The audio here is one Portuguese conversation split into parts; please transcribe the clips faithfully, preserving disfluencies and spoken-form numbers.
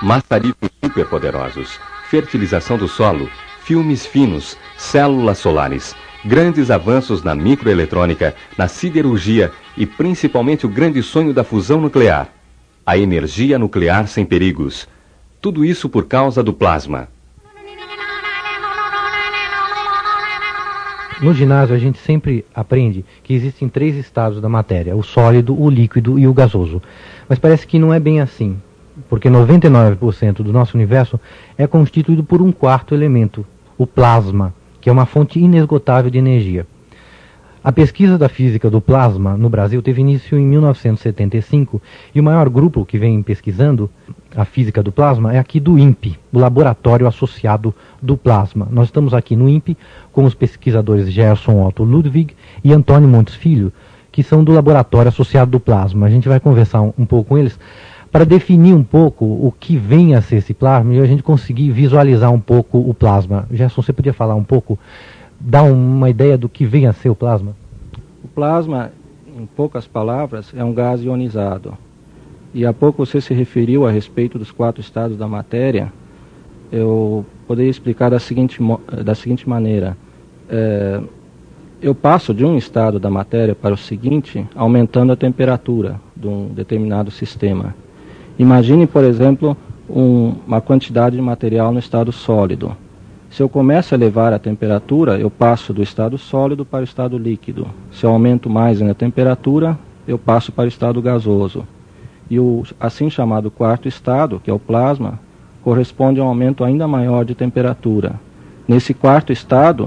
maçaricos superpoderosos, fertilização do solo, filmes finos, células solares, grandes avanços na microeletrônica, na siderurgia e principalmente o grande sonho da fusão nuclear, a energia nuclear sem perigos. Tudo isso por causa do plasma. No ginásio a gente sempre aprende que existem três estados da matéria, o sólido, o líquido e o gasoso. Mas parece que não é bem assim, porque noventa e nove por cento do nosso universo é constituído por um quarto elemento, o plasma, que é uma fonte inesgotável de energia. A pesquisa da física do plasma no Brasil teve início em mil novecentos e setenta e cinco e o maior grupo que vem pesquisando a física do plasma é aqui do INPE, o Laboratório Associado do Plasma. Nós estamos aqui no INPE com os pesquisadores Gerson Otto Ludwig e Antônio Montes Filho, que são do Laboratório Associado do Plasma. A gente vai conversar um, um pouco com eles para definir um pouco o que vem a ser esse plasma e a gente conseguir visualizar um pouco o plasma. Gerson, você podia falar um pouco, dar uma ideia do que vem a ser o plasma? O plasma, em poucas palavras, é um gás ionizado. E há pouco você se referiu a respeito dos quatro estados da matéria. Eu poderia explicar da seguinte, da seguinte maneira. É, eu passo de um estado da matéria para o seguinte, aumentando a temperatura de um determinado sistema. Imagine, por exemplo, um, uma quantidade de material no estado sólido. Se eu começo a elevar a temperatura, eu passo do estado sólido para o estado líquido. Se eu aumento mais a temperatura, eu passo para o estado gasoso. E o assim chamado quarto estado, que é o plasma, corresponde a um aumento ainda maior de temperatura. Nesse quarto estado,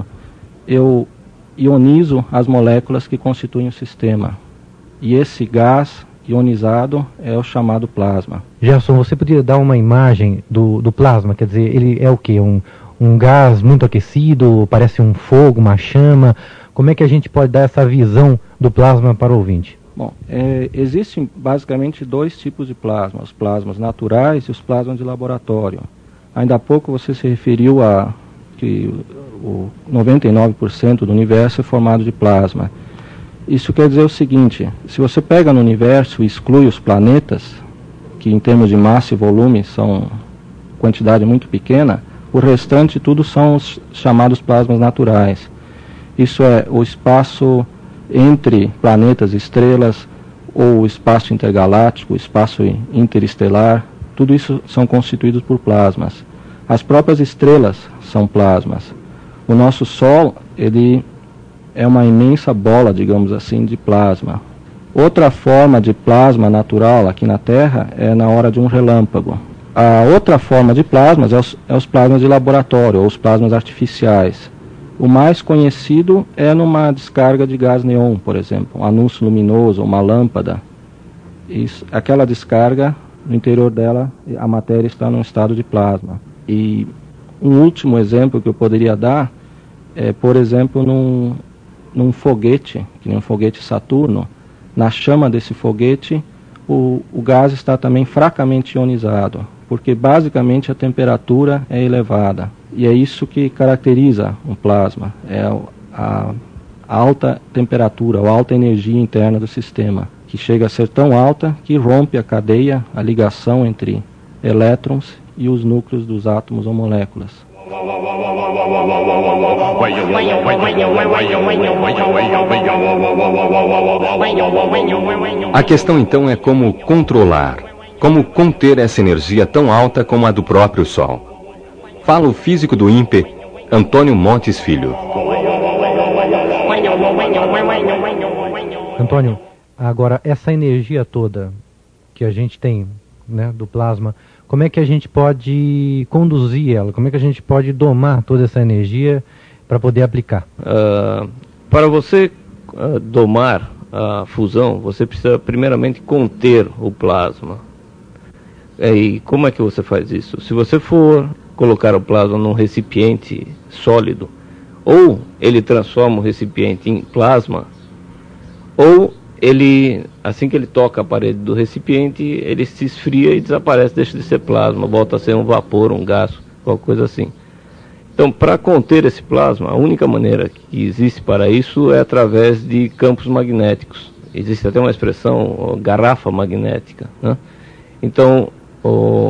eu ionizo as moléculas que constituem o sistema. E esse gás ionizado é o chamado plasma. Gerson, você poderia dar uma imagem do, do plasma? Quer dizer, ele é o quê? Um, um gás muito aquecido, parece um fogo, uma chama? Como é que a gente pode dar essa visão do plasma para o ouvinte? Bom, é, existem basicamente dois tipos de plasma, os plasmas naturais e os plasmas de laboratório. Ainda há pouco você se referiu a que o noventa e nove por cento do universo é formado de plasma. Isso quer dizer o seguinte, se você pega no universo e exclui os planetas, que em termos de massa e volume são quantidade muito pequena, o restante tudo são os chamados plasmas naturais. Isso é o espaço entre planetas e estrelas, ou o espaço intergaláctico, o espaço interestelar, tudo isso são constituídos por plasmas. As próprias estrelas são plasmas. O nosso Sol, ele é uma imensa bola, digamos assim, de plasma. Outra forma de plasma natural aqui na Terra é na hora de um relâmpago. A outra forma de plasmas é os, é os plasmas de laboratório, ou os plasmas artificiais. O mais conhecido é numa descarga de gás neon, por exemplo, um anúncio luminoso, uma lâmpada. Isso, aquela descarga, no interior dela, a matéria está num estado de plasma. E um último exemplo que eu poderia dar é, por exemplo, num, num foguete, que nem um foguete Saturno. Na chama desse foguete, o, o gás está também fracamente ionizado, porque basicamente a temperatura é elevada. E é isso que caracteriza um plasma, é a, a alta temperatura, a alta energia interna do sistema, que chega a ser tão alta que rompe a cadeia, a ligação entre elétrons e os núcleos dos átomos ou moléculas. A questão então é como controlar, como conter essa energia tão alta como a do próprio Sol. Fala o físico do INPE, Antônio Montes Filho. Antônio, agora essa energia toda que a gente tem, né, do plasma, como é que a gente pode conduzir ela? Como é que a gente pode domar toda essa energia para poder aplicar? Uh, para você uh, domar a fusão, você precisa primeiramente conter o plasma. E como é que você faz isso? Se você for colocar o plasma num recipiente sólido, ou ele transforma o recipiente em plasma, ou ele, assim que ele toca a parede do recipiente, ele se esfria e desaparece, deixa de ser plasma, volta a ser um vapor, um gás, qualquer coisa assim. Então, para conter esse plasma, a única maneira que existe para isso é através de campos magnéticos. Existe até uma expressão, ó, garrafa magnética, né? Então, o, a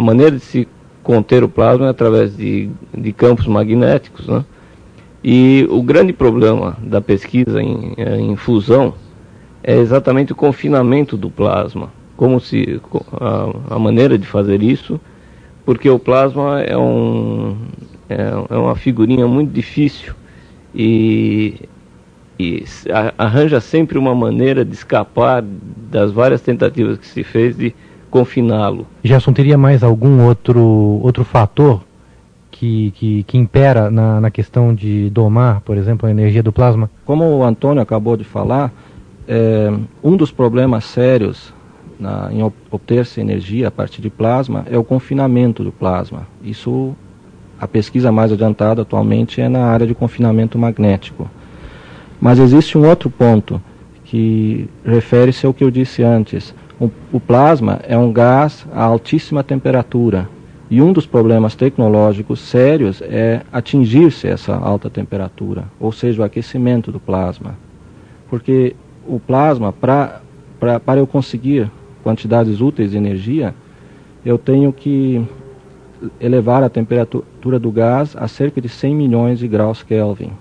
a maneira de se conter o plasma é através de, de campos magnéticos, né? E o grande problema da pesquisa em, em fusão é exatamente o confinamento do plasma, como se a, a maneira de fazer isso, porque o plasma é, um, é, é uma figurinha muito difícil e, e arranja sempre uma maneira de escapar das várias tentativas que se fez de confiná-lo. Gerson, teria mais algum outro, outro fator que, que, que impera na, na questão de domar, por exemplo, a energia do plasma? Como o Antônio acabou de falar, é, um dos problemas sérios na, em obter-se energia a partir de plasma é o confinamento do plasma. Isso, a pesquisa mais adiantada atualmente é na área de confinamento magnético. Mas existe um outro ponto que refere-se ao que eu disse antes. O, o plasma é um gás a altíssima temperatura. E um dos problemas tecnológicos sérios é atingir-se essa alta temperatura, ou seja, o aquecimento do plasma. Porque o plasma, pra, pra, para eu conseguir quantidades úteis de energia, eu tenho que elevar a temperatura do gás a cerca de cem milhões de graus Kelvin.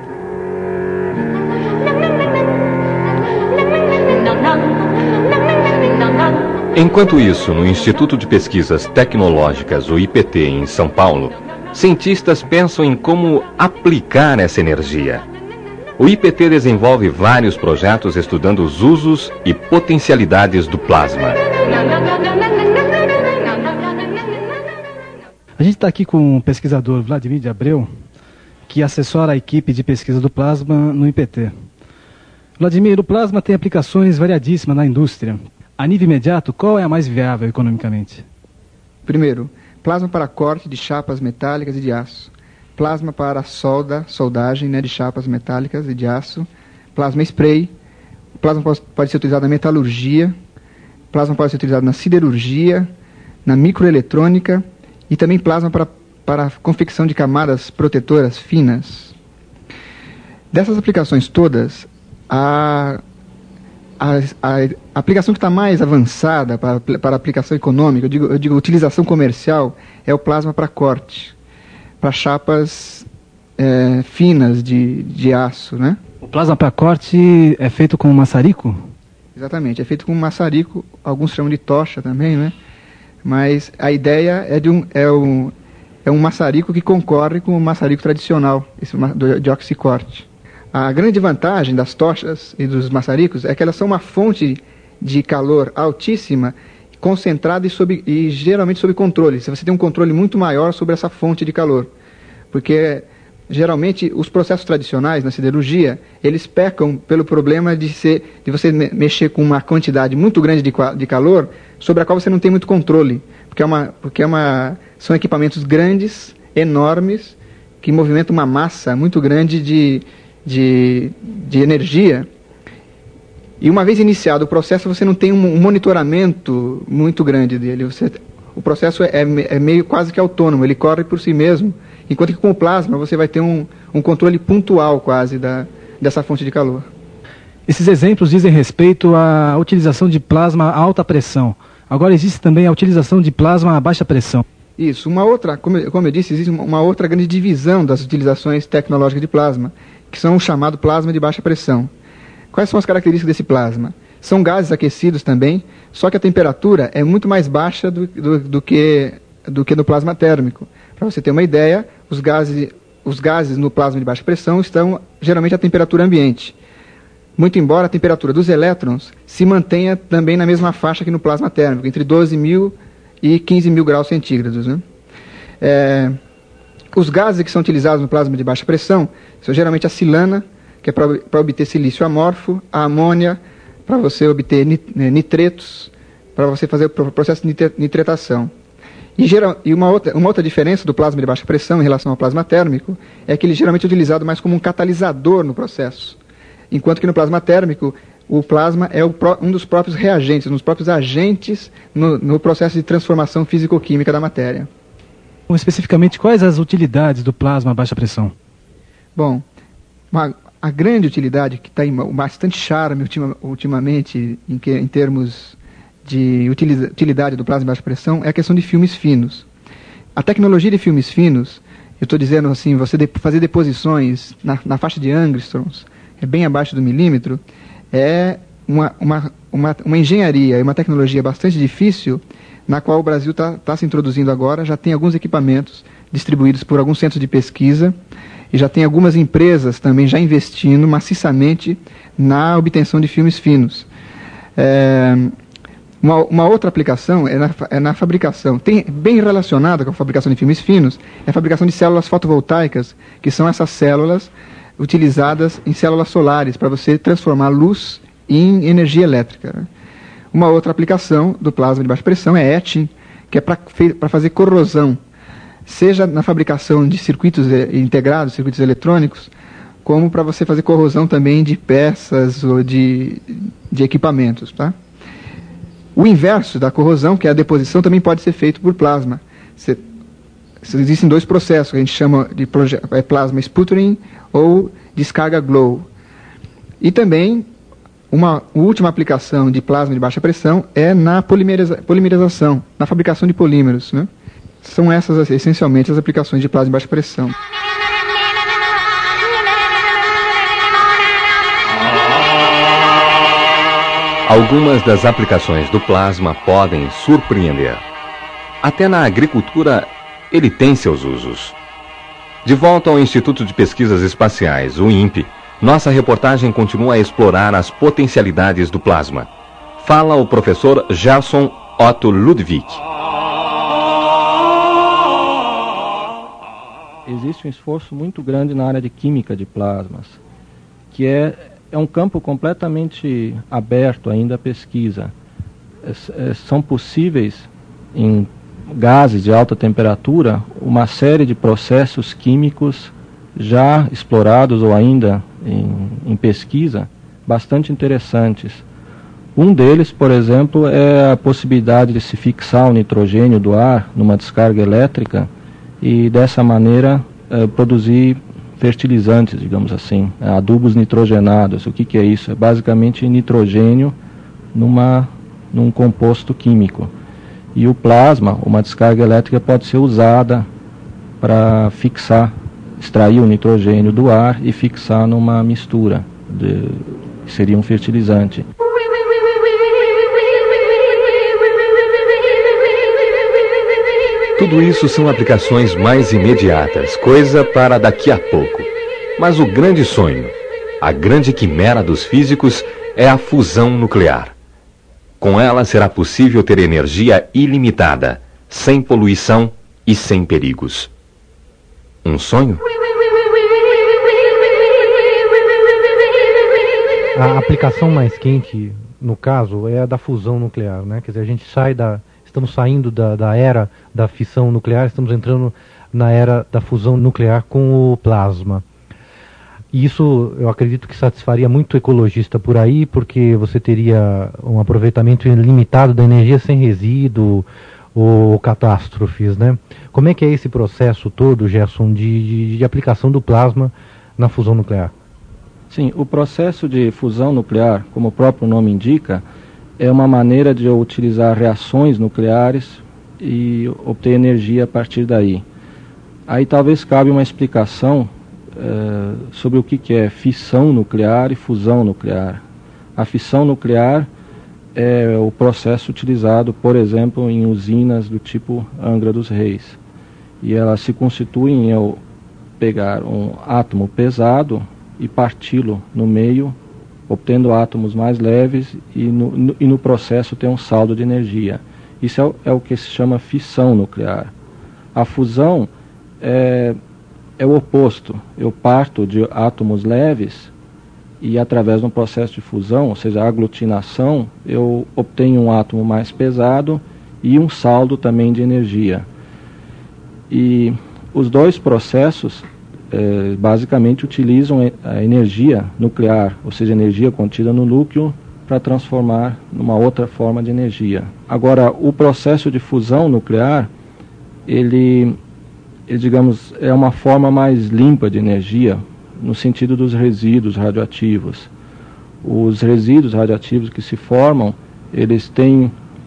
Enquanto isso, no Instituto de Pesquisas Tecnológicas, o I P T, em São Paulo, cientistas pensam em como aplicar essa energia. O I P T desenvolve vários projetos estudando os usos e potencialidades do plasma. A gente está aqui com o pesquisador Vladimir de Abreu, que assessora a equipe de pesquisa do plasma no I P T. Vladimir, o plasma tem aplicações variadíssimas na indústria. A nível imediato, qual é a mais viável economicamente? Primeiro, plasma para corte de chapas metálicas e de aço. Plasma para solda, soldagem, né, de chapas metálicas e de aço. Plasma spray. Plasma pode, pode ser utilizado na metalurgia. Plasma pode ser utilizado na siderurgia, na microeletrônica e também plasma para, para a confecção de camadas protetoras finas. Dessas aplicações todas, a A, a, a aplicação que está mais avançada para, para aplicação econômica, eu digo, eu digo utilização comercial, é o plasma para corte, para chapas é, finas de, de aço, né? O plasma para corte é feito com maçarico? Exatamente, é feito com maçarico, alguns chamam de tocha também, né? Mas a ideia é de um, é um, é um maçarico que concorre com o maçarico tradicional, esse do, de oxicorte. A grande vantagem das tochas e dos maçaricos é que elas são uma fonte de calor altíssima, concentrada e, sob, e geralmente sob controle. Se você tem um controle muito maior sobre essa fonte de calor. Porque geralmente os processos tradicionais na siderurgia, eles pecam pelo problema de, ser, de você me, mexer com uma quantidade muito grande de, de calor sobre a qual você não tem muito controle. Porque, é uma, porque é uma, são equipamentos grandes, enormes, que movimentam uma massa muito grande de De, de energia, e uma vez iniciado o processo, você não tem um, um monitoramento muito grande dele. Você, o processo é, é meio quase que autônomo, ele corre por si mesmo, enquanto que com o plasma você vai ter um, um controle pontual quase da, dessa fonte de calor. Esses exemplos dizem respeito à utilização de plasma a alta pressão. Agora existe também a utilização de plasma a baixa pressão. Isso, uma outra, como eu, como eu disse, existe uma, uma outra grande divisão das utilizações tecnológicas de plasma, que são o chamado plasma de baixa pressão. Quais são as características desse plasma? São gases aquecidos também, só que a temperatura é muito mais baixa do, do, do, que, do que no plasma térmico. Para você ter uma ideia, os gases, os gases no plasma de baixa pressão estão geralmente à temperatura ambiente. Muito embora a temperatura dos elétrons se mantenha também na mesma faixa que no plasma térmico, entre doze mil e quinze mil graus centígrados, né? É... Os gases que são utilizados no plasma de baixa pressão são geralmente a silana, que é para obter silício amorfo, a amônia, para você obter nitretos, para você fazer o processo de nitretação. E, geral, e uma, outra, uma outra diferença do plasma de baixa pressão em relação ao plasma térmico é que ele geralmente é utilizado mais como um catalisador no processo, enquanto que no plasma térmico o plasma é o, um dos próprios reagentes, um dos próprios agentes no, no processo de transformação físico-química da matéria. Especificamente, quais as utilidades do plasma a baixa pressão? Bom, uma, a grande utilidade, que está em bastante charme ultima, ultimamente em, que, em termos de utilidade do plasma de baixa pressão é a questão de filmes finos. A tecnologia de filmes finos, eu estou dizendo assim, você de, fazer deposições na, na faixa de angstroms, é bem abaixo do milímetro, é uma, uma, uma, uma engenharia e uma tecnologia bastante difícil, na qual o Brasil está tá se introduzindo agora. Já tem alguns equipamentos distribuídos por alguns centros de pesquisa e já tem algumas empresas também já investindo maciçamente na obtenção de filmes finos. É, uma, uma outra aplicação é na, é na fabricação, tem, bem relacionada com a fabricação de filmes finos, é a fabricação de células fotovoltaicas, que são essas células utilizadas em células solares para você transformar luz em energia elétrica, né? Uma outra aplicação do plasma de baixa pressão é etching, que é para fazer corrosão, seja na fabricação de circuitos integrados, circuitos eletrônicos, como para você fazer corrosão também de peças ou de, de equipamentos. Tá? O inverso da corrosão, que é a deposição, também pode ser feito por plasma. Você, existem dois processos que a gente chama de é plasma sputtering ou descarga glow. E também uma última aplicação de plasma de baixa pressão é na polimeriza, polimerização, na fabricação de polímeros, né? São essas, essencialmente, as aplicações de plasma de baixa pressão. Algumas das aplicações do plasma podem surpreender. Até na agricultura, ele tem seus usos. De volta ao Instituto de Pesquisas Espaciais, o INPE, nossa reportagem continua a explorar as potencialidades do plasma. Fala o professor Gerson Otto Ludwig. Existe um esforço muito grande na área de química de plasmas, que é, é um campo completamente aberto ainda à pesquisa. É, é, são possíveis, em gases de alta temperatura, uma série de processos químicos já explorados ou ainda em, em pesquisa, bastante interessantes. Um deles, por exemplo, é a possibilidade de se fixar o nitrogênio do ar numa descarga elétrica e dessa maneira eh, produzir fertilizantes, digamos assim, adubos nitrogenados. O que, que é isso? É basicamente nitrogênio numa, num composto químico. E o plasma, uma descarga elétrica, pode ser usada para fixar, extrair o nitrogênio do ar e fixar numa mistura, de, que seria um fertilizante. Tudo isso são aplicações mais imediatas, coisa para daqui a pouco. Mas o grande sonho, a grande quimera dos físicos é a fusão nuclear. Com ela será possível ter energia ilimitada, sem poluição e sem perigos. Um sonho? A aplicação mais quente, no caso, é a da fusão nuclear, né? Quer dizer, a gente sai da... Estamos saindo da, da era da fissão nuclear, estamos entrando na era da fusão nuclear com o plasma. E isso eu acredito que satisfaria muito o ecologista por aí, porque você teria um aproveitamento ilimitado da energia sem resíduo ou catástrofes, né? Como é que é esse processo todo, Gerson, de, de, de aplicação do plasma na fusão nuclear? Sim, o processo de fusão nuclear, como o próprio nome indica, é uma maneira de eu utilizar reações nucleares e obter energia a partir daí. Aí talvez cabe uma explicação eh, sobre o que, que é fissão nuclear e fusão nuclear. A fissão nuclear é o processo utilizado, por exemplo, em usinas do tipo Angra dos Reis. E ela se constitui em eu pegar um átomo pesado e parti-lo no meio, obtendo átomos mais leves e no, no, e no processo ter um saldo de energia. Isso é o, é o que se chama fissão nuclear. A fusão é, é o oposto. Eu parto de átomos leves e através de um processo de fusão, ou seja, aglutinação, eu obtenho um átomo mais pesado e um saldo também de energia. E os dois processos É, basicamente utilizam a energia nuclear, ou seja, energia contida no núcleo, para transformar numa outra forma de energia. Agora, o processo de fusão nuclear, ele, ele, digamos, é uma forma mais limpa de energia, no sentido dos resíduos radioativos. Os resíduos radioativos que se formam, eles têm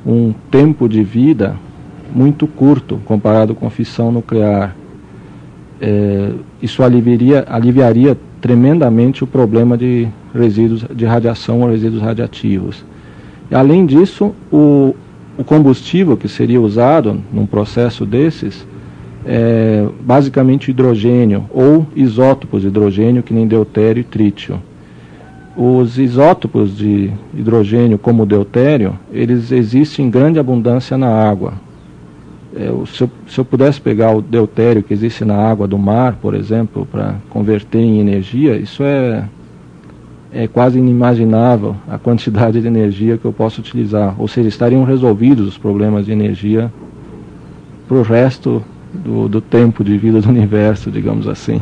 um tempo de vida muito curto comparado com a fissão nuclear. É, isso aliviaria, aliviaria tremendamente o problema de resíduos de radiação ou resíduos radiativos. E, além disso, o, o combustível que seria usado num processo desses é basicamente hidrogênio ou isótopos de hidrogênio, que nem deutério e trítio. Os isótopos de hidrogênio, como o deutério, eles existem em grande abundância na água. É, se, eu, se eu pudesse pegar o deutério que existe na água do mar, por exemplo, para converter em energia, isso é, é quase inimaginável a quantidade de energia que eu posso utilizar. Ou seja, estariam resolvidos os problemas de energia para o resto do, do tempo de vida do universo, digamos assim.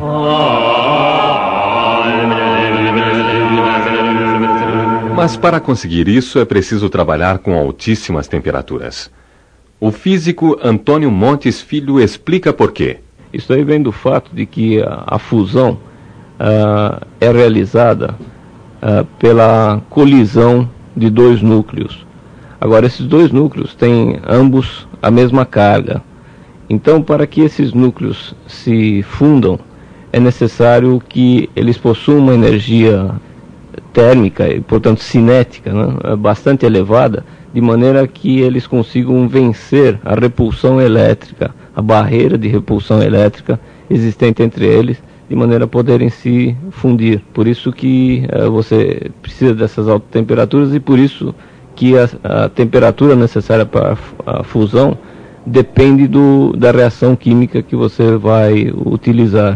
Mas para conseguir isso é preciso trabalhar com altíssimas temperaturas. O físico Antônio Montes Filho explica por quê. Isso aí vem do fato de que a, a fusão uh, é realizada uh, pela colisão de dois núcleos. Agora, esses dois núcleos têm ambos a mesma carga. Então, para que esses núcleos se fundam, é necessário que eles possuam uma energia térmica e, portanto, cinética, né, bastante elevada, de maneira que eles consigam vencer a repulsão elétrica, a barreira de repulsão elétrica existente entre eles, de maneira a poderem se fundir. Por isso que uh, você precisa dessas altas temperaturas e por isso que a, a temperatura necessária para a fusão depende do, da reação química que você vai utilizar.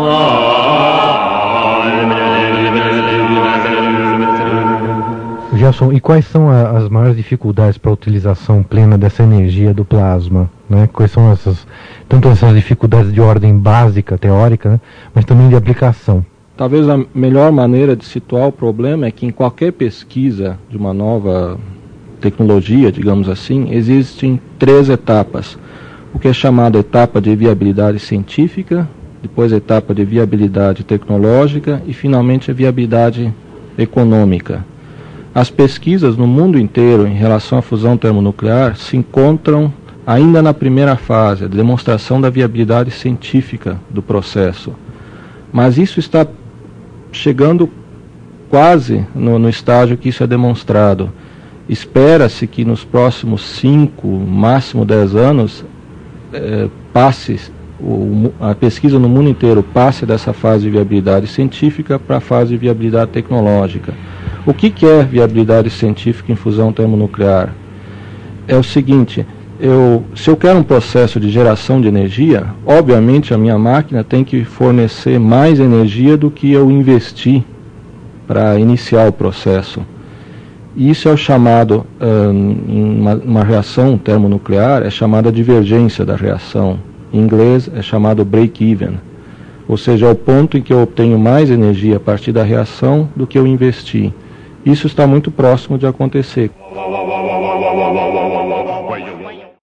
Gerson, e quais são a, as maiores dificuldades para a utilização plena dessa energia do plasma? Né? Quais são essas, tanto essas dificuldades de ordem básica, teórica, né? Mas também de aplicação? Talvez a melhor maneira de situar o problema é que em qualquer pesquisa de uma nova tecnologia, digamos assim, existem três etapas. O que é chamado etapa de viabilidade científica, depois a etapa de viabilidade tecnológica e finalmente a viabilidade econômica. As pesquisas no mundo inteiro em relação à fusão termonuclear se encontram ainda na primeira fase, a demonstração da viabilidade científica do processo. Mas isso está chegando quase no, no estágio que isso é demonstrado. Espera-se que nos próximos cinco, máximo dez anos, eh, passe, o, a pesquisa no mundo inteiro passe dessa fase de viabilidade científica para a fase de viabilidade tecnológica. O que, que é viabilidade científica em fusão termonuclear? É o seguinte, eu, se eu quero um processo de geração de energia, obviamente a minha máquina tem que fornecer mais energia do que eu investi para iniciar o processo. E isso é o chamado, um, em uma, uma reação termonuclear, é chamada divergência da reação. Em inglês é chamado break-even. Ou seja, é o ponto em que eu obtenho mais energia a partir da reação do que eu investi. Isso está muito próximo de acontecer.